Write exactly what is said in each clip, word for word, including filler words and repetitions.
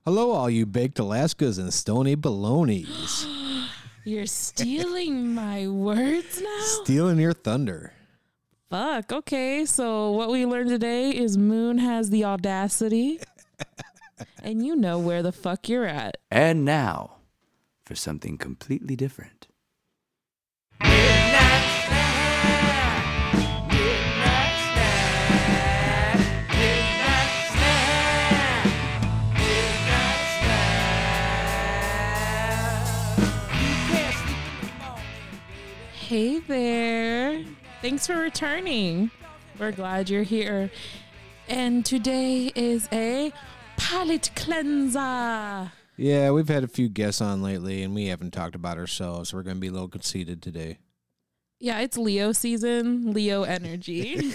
Hello, all you baked Alaskas and stony balonies. You're stealing my words now? Stealing your thunder. Fuck. Okay, so what we learned today is Moon has the audacity. And you know where the fuck you're at. And now, for something completely different. Hey there. Thanks for returning. We're glad you're here. And today is a palate cleanser. Yeah, we've had a few guests on lately, and we haven't talked about ourselves. We're going to be a little conceited today. Yeah, it's Leo season, Leo energy.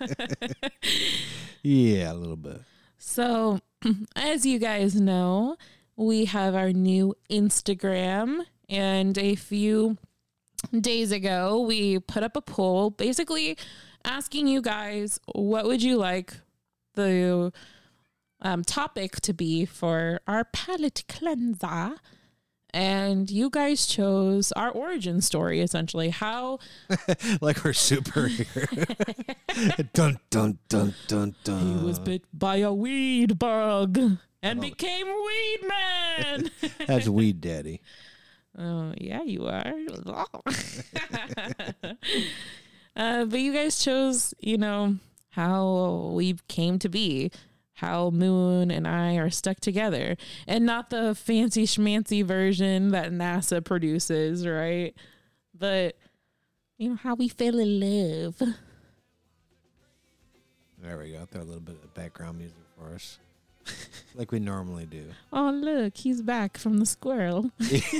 Yeah, a little bit. So, as you guys know, we have our new Instagram, and a few days ago, we put up a poll basically asking you guys what would you like the um, topic to be for our palate cleanser. And you guys chose our origin story, essentially. How... like we're superhero. Dun, dun, dun, dun, dun. He was bit by a weed bug and became Weed Man. That's Weed Daddy. Oh, yeah, you are. uh, but you guys chose, you know, how we came to be, how Moon and I are stuck together, and not the fancy schmancy version that NASA produces, right? But, you know, how we fell in love. There we go. Throw a little bit of background music for us. Like we normally do. Oh, look, he's back from the squirrel.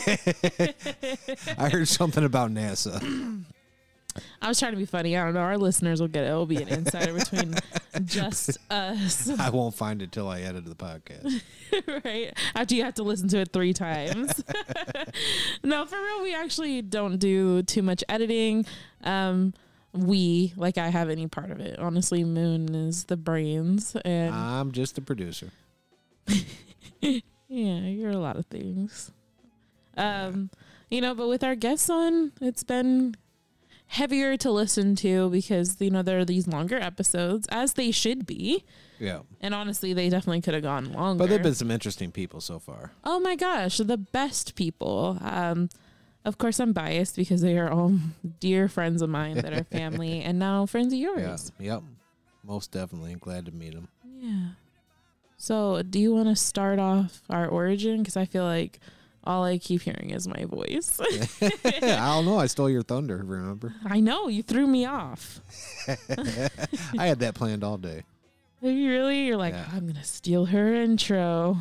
I heard something about NASA. I was trying to be funny. I don't know. Our listeners will get it. It'll be an insider between just us. I won't find it till I edit the podcast. Right? After you have to listen to it three times. No, for real, we actually don't do too much editing. Um, we, like I have any part of it. Honestly, Moon is the brains. And I'm just a producer. yeah, you're a lot of things. Um, you know, but with our guests on, it's been heavier to listen to because, you know, there are these longer episodes, as they should be. Yeah. And honestly, they definitely could have gone longer. But there have been some interesting people so far. Oh my gosh, the best people. Um, of course, I'm biased because they are all dear friends of mine that are family and now friends of yours. Yeah. Yep. Most definitely. Glad to meet them. Yeah. So, do you want to start off our origin? Because I feel like all I keep hearing is my voice. I don't know. I stole your thunder, remember? I know. You threw me off. I had that planned all day. Are you really? You're like, Yeah. oh, I'm going to steal her intro.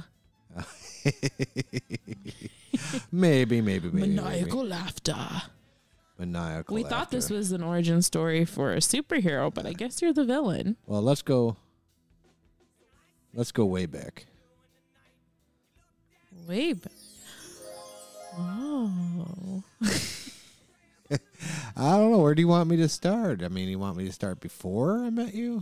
maybe, maybe, maybe. Maniacal maybe. laughter. Maniacal We laughter. thought this was an origin story for a superhero, but I guess you're the villain. Well, let's go. Let's go way back. Way back. Oh. I don't know. Where do you want me to start? I mean, you want me to start before I met you?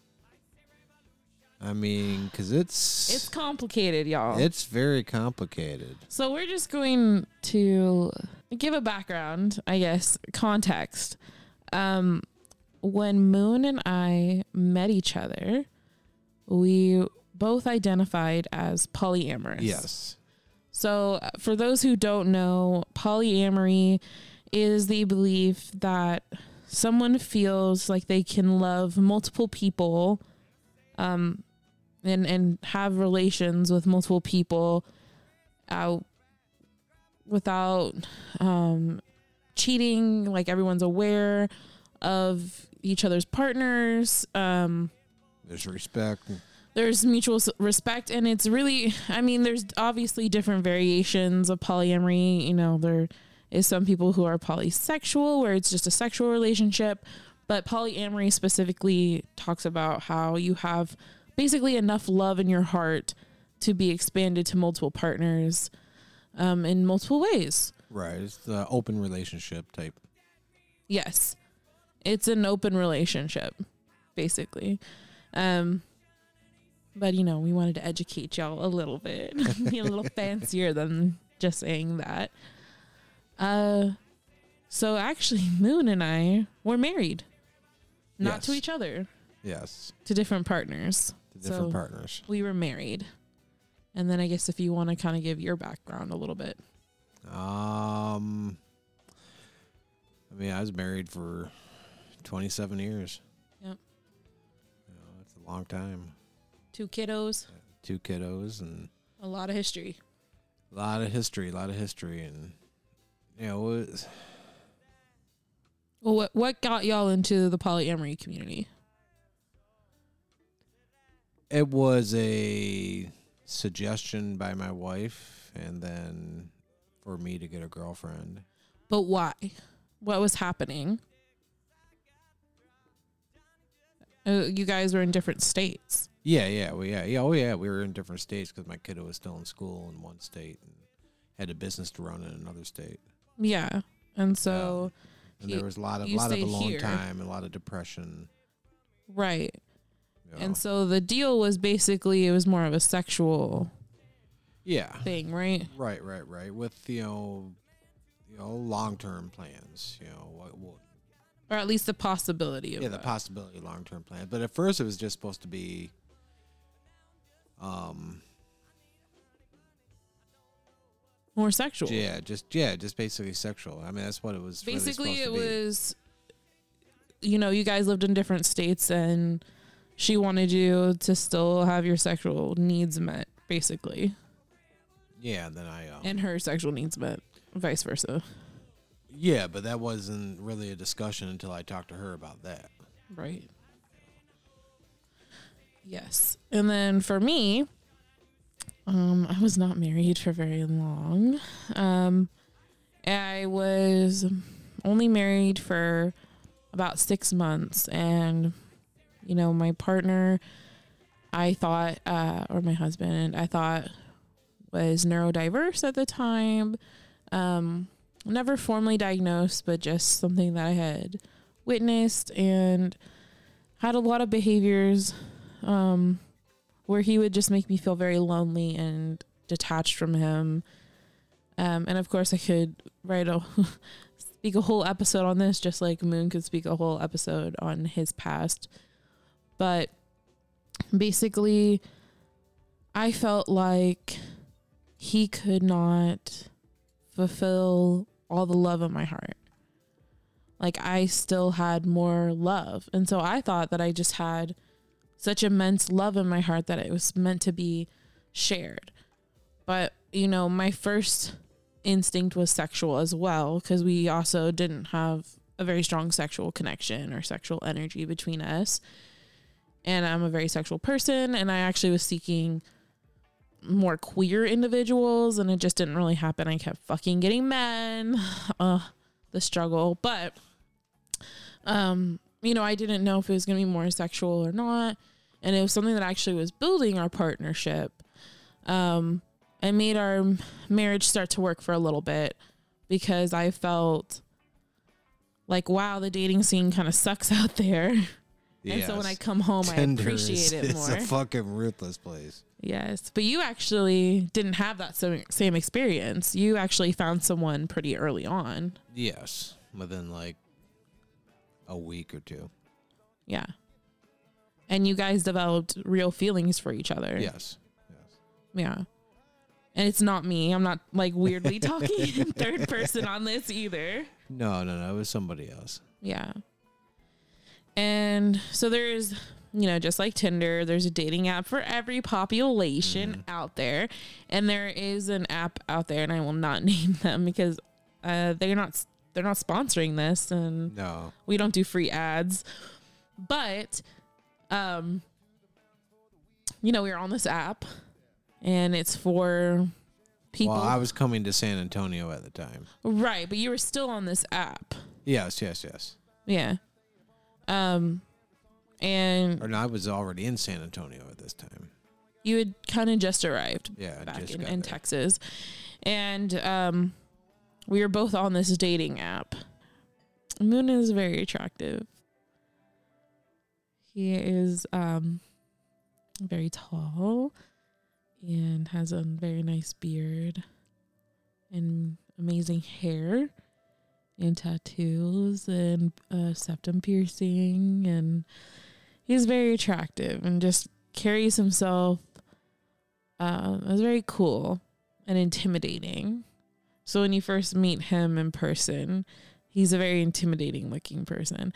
I mean, because it's... It's complicated, y'all. It's very complicated. So we're just going to give a background, I guess, context. Um, when Moon and I met each other, we both identified as polyamorous. Yes. So uh, for those who don't know, polyamory is the belief that someone feels like they can love multiple people um, and, and have relations with multiple people out without um, cheating, like everyone's aware of each other's partners. Um, There's respect. There's mutual s- respect, and it's really, I mean, there's obviously different variations of polyamory. You know, there is some people who are polysexual, where it's just a sexual relationship, but polyamory specifically talks about how you have basically enough love in your heart to be expanded to multiple partners um, in multiple ways. Right. It's the open relationship type. Yes. It's an open relationship, basically. Um, but you know, we wanted to educate y'all a little bit, be a little fancier than just saying that. Uh, so actually, Moon and I were married, not Yes. to each other, Yes. to different partners. To different So- partners. We were married, and then I guess if you want to kind of give your background a little bit. Um, I mean, I was married for twenty-seven years. Yep. You know, that's a long time. Two kiddos, Two kiddos and a lot of history. a lot of history, a lot of history. And, you know, it was, Well, what what got y'all into the polyamory community? it was a suggestion by my wife and then for me to get a girlfriend. But why? What was happening? Uh, you guys were in different states. Yeah, yeah, we yeah, yeah, oh yeah, we were in different states because my kiddo was still in school in one state and had a business to run in another state. Yeah. And so, And He- there was a lot of you lot of stayed alone here. time and a lot of depression. right. You know. And so the deal was basically it was more of a sexual yeah, thing, right? right, right, right. With you know, you know, long term plans. You know, what, what Or at least the possibility of yeah, the that. possibility of long term plans. But at first, it was just supposed to be, um, More sexual. yeah, just yeah, just basically sexual. I mean, that's what it was. really Basically, supposed it to be. was, you know, you guys lived in different states and she wanted you to still have your sexual needs met, basically. Yeah, and then I. Um, And her sexual needs met, vice versa. yeah, but that wasn't really a discussion until I talked to her about that. Right. Yes. And then for me, um, I was not married for very long. Um, I was only married for about six months. And, you know, my partner, I thought, uh, or my husband, I thought was neurodiverse at the time. Um, never formally diagnosed, but just something that I had witnessed and had a lot of behaviors um, where he would just make me feel very lonely and detached from him. Um, and of course, I could write a speak a whole episode on this, just like Moon could speak a whole episode on his past. But basically, I felt like he could not fulfill all the love in my heart. Like I still had more love. And so I thought that I just had such immense love in my heart that it was meant to be shared. But, you know, my first instinct was sexual as well, because we also didn't have a very strong sexual connection or sexual energy between us. And I'm a very sexual person, and I actually was seeking more queer individuals, and it just didn't really happen. I kept fucking getting men. Uh, the struggle. But, um, you know, I didn't know if it was going to be more sexual or not. And it was something that actually was building our partnership. Um, I made our marriage start to work for a little bit because I felt like, wow, the dating scene kind of sucks out there. And so when I come home, Tinder I appreciate is, it more. It's a fucking ruthless place. Yes. But you actually didn't have that same, same experience. You actually found someone pretty early on. Yes, within like a week or two. Yeah. And you guys developed real feelings for each other. Yes. Yes. Yeah. And it's not me. I'm not like weirdly talking in third person on this either. No, no, no. It was somebody else. Yeah. And so there's, you know, just like Tinder, there's a dating app for every population Mhm. out there. And there is an app out there, and I will not name them because uh, they're not they're not sponsoring this, and No. we don't do free ads. But, um, you know, we were on this app, and it's for people. Well, I was coming to San Antonio at the time. Right, but you were still on this app. Yes, yes, yes. Yeah. Um, and Or no, I was already in San Antonio at this time. you had kind of just arrived Yeah, I back just in, got in there. Texas. And um, we were both on this dating app. Moon is very attractive. He is um, very tall, and has a very nice beard and amazing hair and tattoos and uh, septum piercing, and he's very attractive and just carries himself uh, as very cool and intimidating. So when you first meet him in person, he's a very intimidating looking person.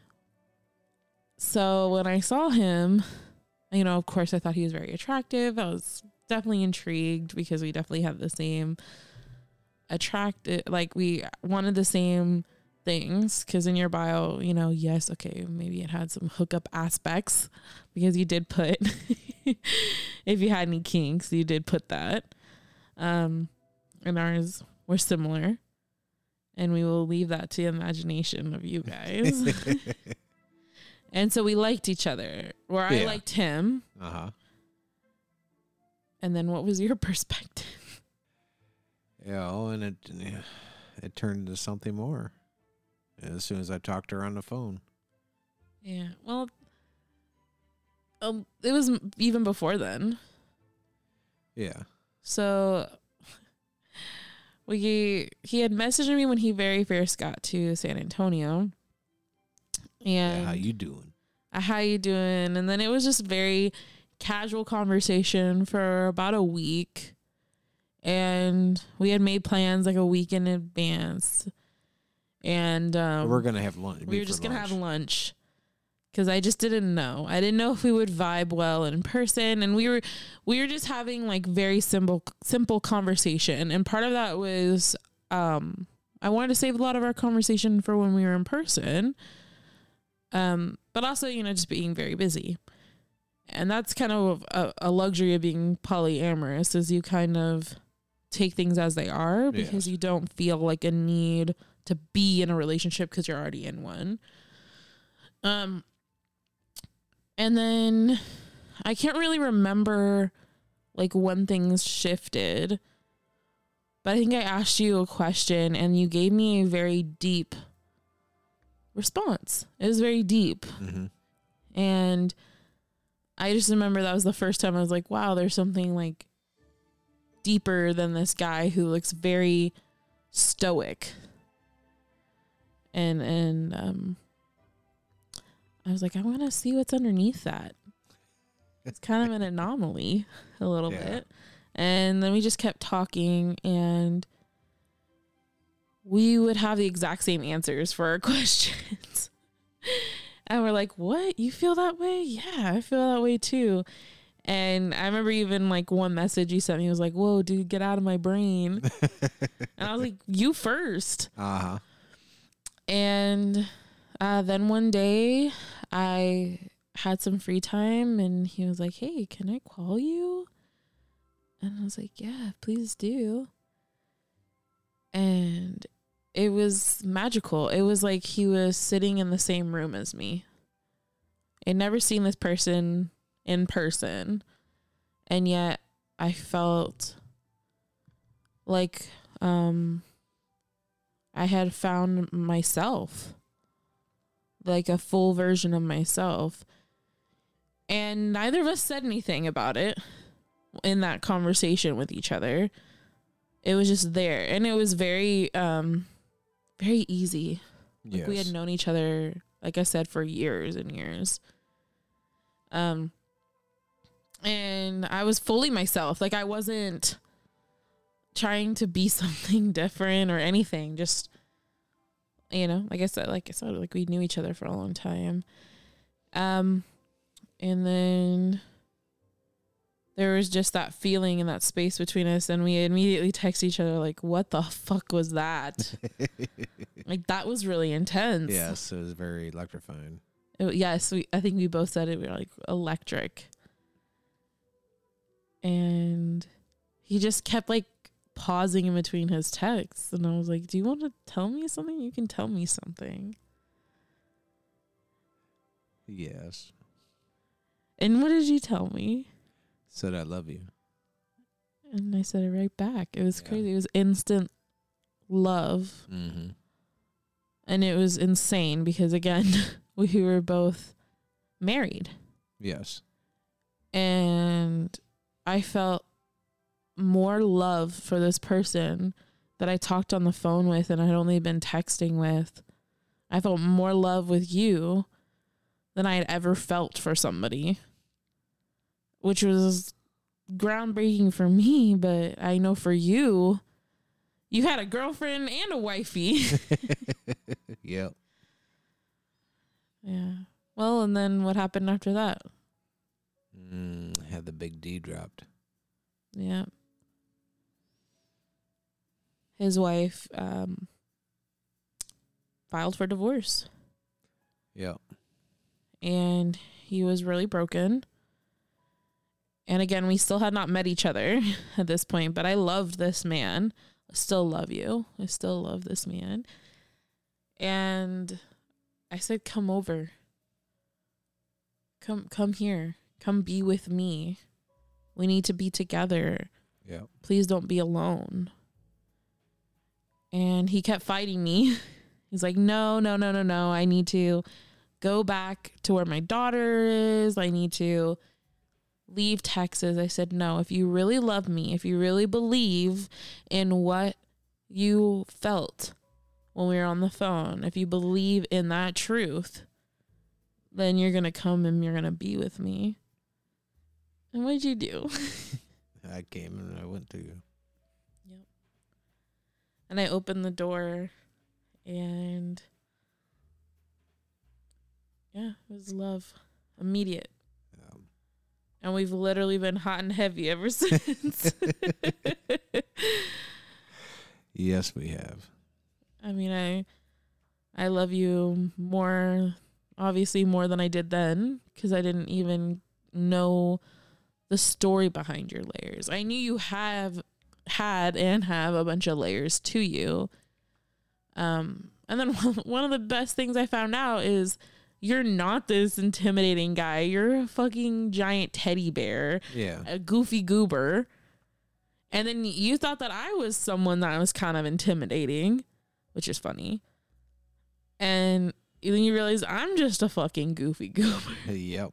So when I saw him, you know, of course I thought he was very attractive. I was definitely intrigued because we definitely have the same attractive, like we wanted the same things, because in your bio, you know, yes, okay, maybe it had some hookup aspects because you did put if you had any kinks, you did put that. Um, and ours were similar, and we will leave that to the imagination of you guys. And so we liked each other, or I Yeah. liked him. Uh-huh. And then what was your perspective? Yeah, oh, and it yeah, it turned into something more as soon as I talked to her on the phone. Yeah, well, um, it was m- even before then. Yeah. So we he had messaged me when he very first got to San Antonio. And yeah, how you doing? uh, how you doing? And then it was just very casual conversation for about a week. And we had made plans like a week in advance. And um, We're gonna have lunch. we meet were for just going to lunch. have lunch. Because I just didn't know. I didn't know if we would vibe well in person. And we were we were just having like very simple simple conversation. And part of that was um, I wanted to save a lot of our conversation for when we were in person. Um, but also, you know, just being very busy. And that's kind of a, a luxury of being polyamorous, is you kind of take things as they are, because Yes. you don't feel like a need to be in a relationship because you're already in one. Um, and then I can't really remember like when things shifted, but I think I asked you a question and you gave me a very deep response. It was very deep. Mm-hmm. And I just remember that was the first time I was like, wow, there's something like deeper than this guy who looks very stoic. And, and, um, I was like, I want to see what's underneath that. It's kind of an anomaly a little Yeah. bit. And then we just kept talking, and we would have the exact same answers for our questions. And we're like, what? You feel that way? Yeah, I feel that way too. And I remember even like one message you sent me was like, whoa, dude, get out of my brain. And I was like, you first. Uh-huh. And uh, then one day I had some free time, and he was like, hey, can I call you? And I was like, yeah, please do. And it was magical. It was like he was sitting in the same room as me. I'd never seen this person in person, and yet I felt like um, I had found myself, like a full version of myself. And neither of us said anything about it in that conversation with each other. It was just there, and it was very um very easy. Like Yes. we had known each other, like I said, for years and years. Um and I was fully myself. Like I wasn't trying to be something different or anything. Just, you know, like I said, like I said, like we knew each other for a long time. Um and then there was just that feeling in that space between us, and we immediately text each other like, what the fuck was that? Like that was really intense. Yes, it was very electrifying. It, yes, we, I think we both said it. We were like electric. And he just kept like pausing in between his texts. And I was like, do you want to tell me something? You can tell me something. Yes. And what did you tell me? Said I love you. And I said it right back. It was Yeah. crazy. It was instant love. Mm-hmm. And it was insane because, again, we were both married. Yes. And I felt more love for this person that I talked on the phone with and I'd only been texting with. I felt more love with you than I had ever felt for somebody, which was groundbreaking for me. But I know for you, you had a girlfriend and a wifey. Yep. Yeah. Well, and then what happened after that? Mm, had the big D dropped. Yeah. His wife um, filed for divorce. Yep. And he was really broken. And again, we still had not met each other at this point, but I loved this man. I still love you. I still love this man. And I said, come over. Come come here. Come be with me. We need to be together. Yep. Please don't be alone. And he kept fighting me. He's like, no, no, no, no, no. I need to go back to where my daughter is. I need to leave Texas. I said, no, if you really love me, if you really believe in what you felt when we were on the phone, if you believe in that truth, then you're going to come and you're going to be with me. And what'd you do? I came and I went to you. Yep. And I opened the door and yeah, it was love. Immediate. Um, And we've literally been hot and heavy ever since. yes, we have. I mean, I I love you more, obviously more than I did then, because I didn't even know the story behind your layers. I knew you have had and have a bunch of layers to you. Um, and then one of the best things I found out is you're not this intimidating guy. You're a fucking giant teddy bear, Yeah. a goofy goober. And then you thought that I was someone that was kind of intimidating, which is funny. And then you realize I'm just a fucking goofy goober. Yep.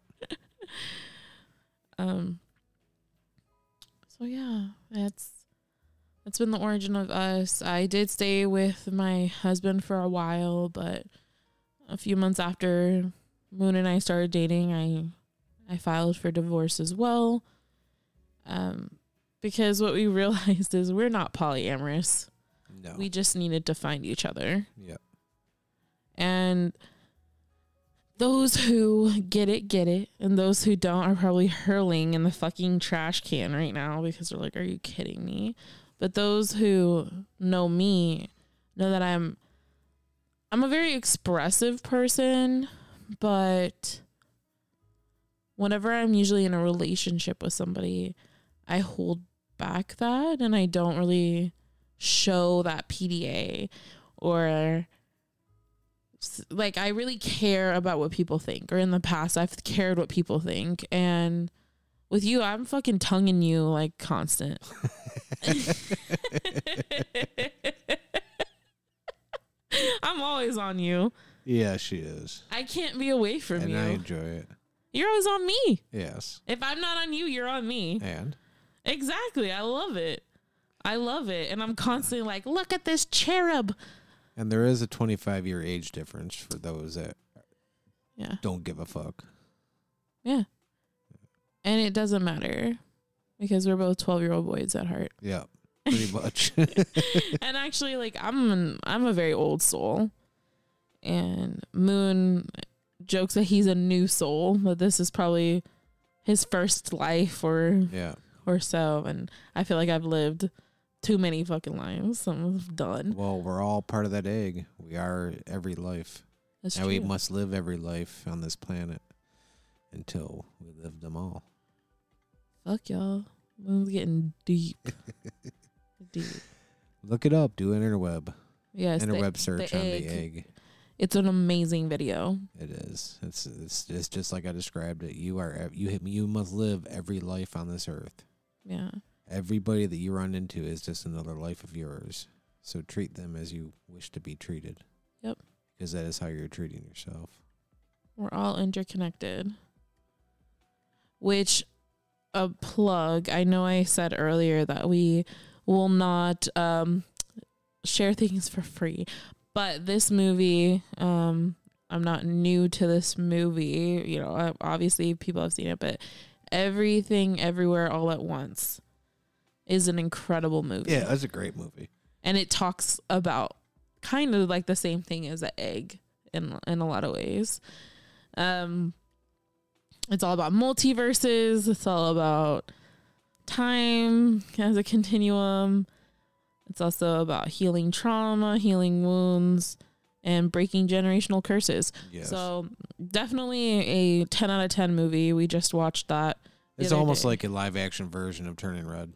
Um. So yeah, that's that's been the origin of us. I did stay with my husband for a while, but a few months after Moon and I started dating, I I filed for divorce as well. Um, because what we realized is we're not polyamorous. No. We just needed to find each other. Yep. And those who get it, get it. And those who don't are probably hurling in the fucking trash can right now because they're like, are you kidding me? But those who know me know that I'm I'm a very expressive person, but whenever I'm usually in a relationship with somebody, I hold back that and I don't really show that P D A or like I really care about what people think, or in the past I've cared what people think, and with you I'm fucking tonguing you like constant. I'm always on you. Yeah, she is. I can't be away from and you. I enjoy it. You're always on me. Yes. If I'm not on you, you're on me. And? Exactly. I love it. I love it. And I'm constantly like, look at this cherub. And there is a twenty-five year age difference for those that Yeah. don't give a fuck. Yeah. And it doesn't matter because we're both twelve year old boys at heart. Yeah, pretty much. And actually, like, I'm an, I'm a very old soul. And Moon jokes that he's a new soul, but this is probably his first life or Yeah. or so. And I feel like I've lived too many fucking lives. I'm done. Well, we're all part of that egg. We are every life. That's and true. we must live every life on this planet until we live them all. Fuck y'all. Moon's getting deep. Deep. Look it up. Do interweb. Yes. interweb the, search the on egg. the egg. It's an amazing video. It is. It's it's it's just like I described it. You are you you must live every life on this earth. Yeah. Everybody that you run into is just another life of yours. So treat them as you wish to be treated. Yep. Because that is how you're treating yourself. We're all interconnected. Which a plug. I know I said earlier that we will not um, share things for free, but this movie, um, I'm not new to this movie. You know, obviously people have seen it, but Everything Everywhere All at Once is an incredible movie. Yeah, that's a great movie. And it talks about kind of like the same thing as an egg in in a lot of ways. Um, it's all about multiverses. It's all about time as a continuum. It's also about healing trauma, healing wounds, and breaking generational curses. Yes. So definitely a ten out of ten movie. We just watched that. It's almost day. like a live action version of Turning Red.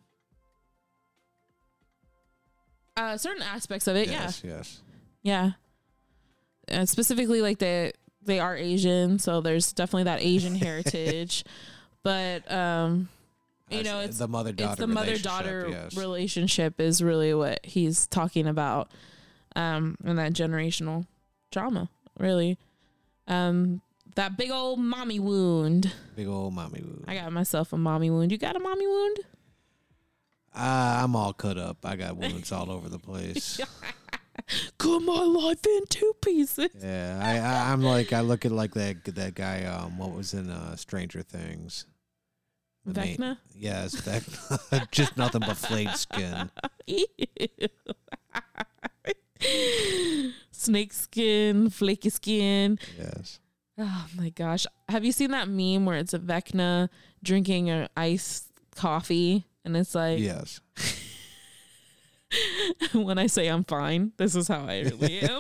Uh, certain aspects of it, yes, yeah. Yes, Yeah. And specifically, like, they, they are Asian, so there's definitely that Asian heritage. But, um, you know, it's the mother-daughter it's the mother-daughter yes. relationship is really what he's talking about. Um, and that generational trauma, really. Um, that big old mommy wound. Big old mommy wound. I got myself a mommy wound. You got a mommy wound? Uh, I'm all cut up. I got wounds all over the place. Cut my life in two pieces. Yeah, I, I, I'm like, I look at like that that guy. Um, what was in uh, Stranger Things? The Vecna? main, yes, Vecna. Just nothing but flayed skin. Snake skin, flaky skin. Yes. Oh my gosh. Have you seen that meme where it's a Vecna drinking an iced coffee? And it's like, yes. When I say I'm fine, this is how I really am.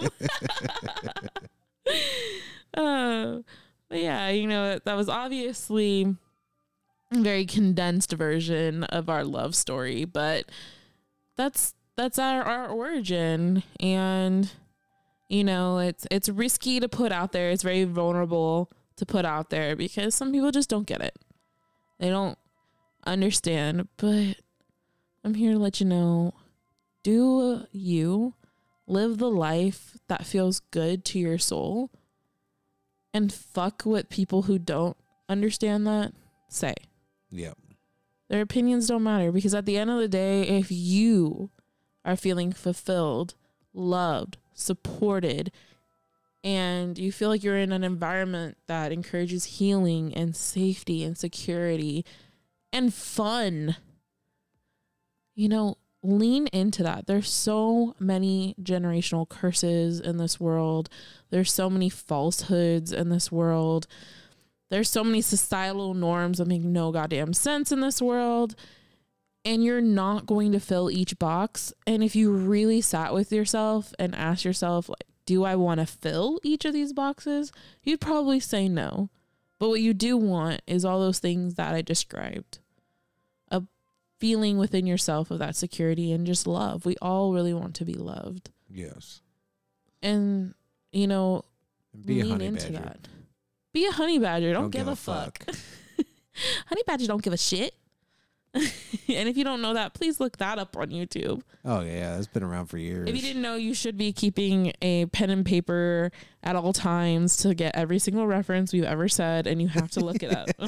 uh, but yeah, you know, that was obviously a very condensed version of our love story, but that's that's our, our origin. And you know, it's it's risky to put out there. It's very vulnerable to put out there because some people just don't get it. They don't understand, but I'm here to let you know, do you live the life that feels good to your soul and fuck what people who don't understand that say. Yep. Their opinions don't matter because at the end of the day, if you are feeling fulfilled, loved, supported, and you feel like you're in an environment that encourages healing and safety and security and fun, you know, lean into that. There's so many generational curses in this world. There's so many falsehoods in this world. There's so many societal norms that make no goddamn sense in this world. And you're not going to fill each box. And if you really sat with yourself and asked yourself, like, do I want to fill each of these boxes? You'd probably say no. But what you do want is all those things that I described. A feeling within yourself of that security and just love. We all really want to be loved. Yes. And, you know, be lean a honey into badger. that. Be a honey badger. Don't, Don't give, give a, a fuck. fuck. Honey badger don't give a shit. And if you don't know that, please look that up on YouTube. Oh, yeah. It's been around for years. If you didn't know, you should be keeping a pen and paper at all times to get every single reference we've ever said, and you have to look it up.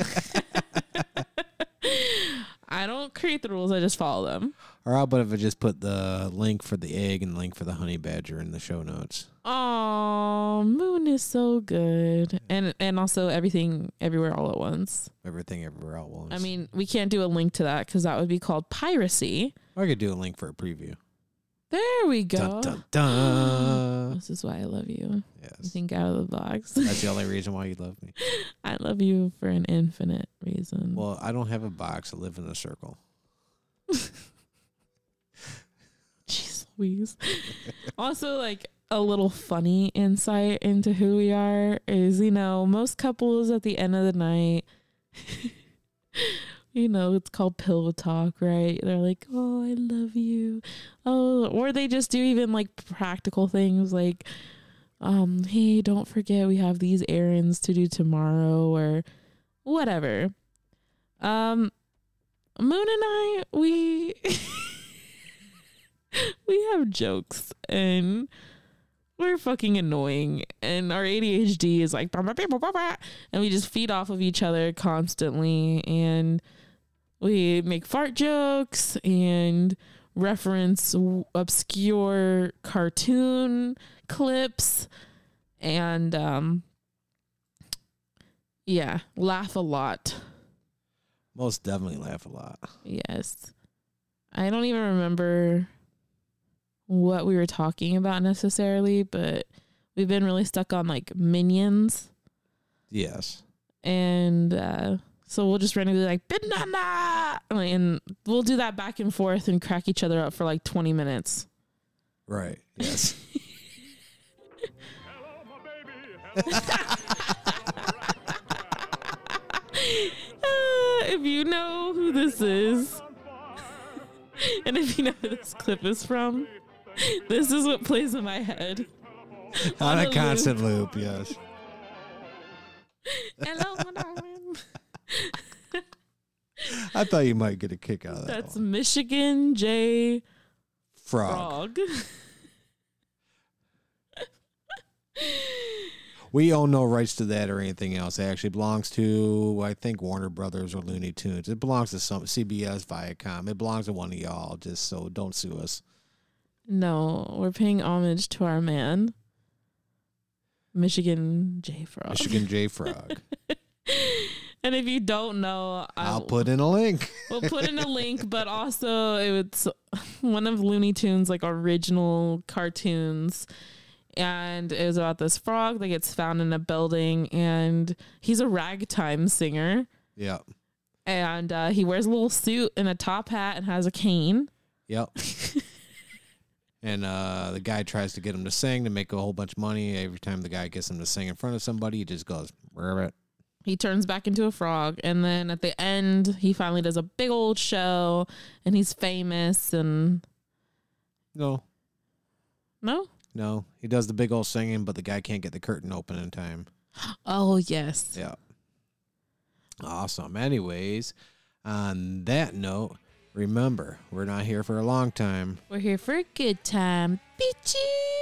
I don't create the rules. I just follow them. Or how about if I just put the link for the egg and the link for the honey badger in the show notes? Oh, Moon is so good. And and also Everything Everywhere All at Once. Everything Everywhere All at Once. I mean, we can't do a link to that because that would be called piracy. Or I could do a link for a preview. There we go. Dun, dun, dun. This is why I love you. You Yes. think out of the box. That's the only reason why you love me. I love you for an infinite reason. Well, I don't have a box. I live in a circle. Jeez Louise. Also, like, a little funny insight into who we are is, you know, most couples at the end of the night, you know, it's called pillow talk, right? They're like, oh, I love you. Oh, or they just do even like practical things like, um, hey, don't forget we have these errands to do tomorrow or whatever. Um, Moon and I, we we have jokes and we're fucking annoying, and our A D H D is like, bah, bah, bah, bah, bah, bah, and we just feed off of each other constantly. And We make fart jokes and reference w- obscure cartoon clips and um yeah, laugh a lot. Most definitely laugh a lot. Yes. I don't even remember what we were talking about necessarily, but we've been really stuck on like Minions. Yes. And uh so we'll just randomly be like, banana! And we'll do that back and forth and crack each other up for like twenty minutes. Right. Yes. Uh, if you know who this is, and if you know who this clip is from, this is what plays in my head. On, On a a constant loop. Yes. Hello, madam. I thought you might get a kick out of that. That's one. Michigan J. Frog. Frog. We own no rights to that or anything else. It actually belongs to, I think, Warner Brothers or Looney Tunes. It belongs to some C B S, Viacom. It belongs to one of y'all. Just so don't sue us. No, we're paying homage to our man, Michigan J. Frog. Michigan J. Frog. And if you don't know, I'll I'll put in a link. We'll put in a link, but also it was one of Looney Tunes like original cartoons. And it was about this frog that gets found in a building, and he's a ragtime singer. Yep. And uh, he wears a little suit and a top hat and has a cane. Yep. And uh, the guy tries to get him to sing to make a whole bunch of money. Every time the guy gets him to sing in front of somebody, he just goes, "Ribbit." He turns back into a frog, and then at the end, he finally does a big old show, and he's famous. And No, no, no. He does the big old singing, but the guy can't get the curtain open in time. oh yes, Yeah. Awesome. Anyways, on that note, remember, we're not here for a long time. we're here for a good time, bitches.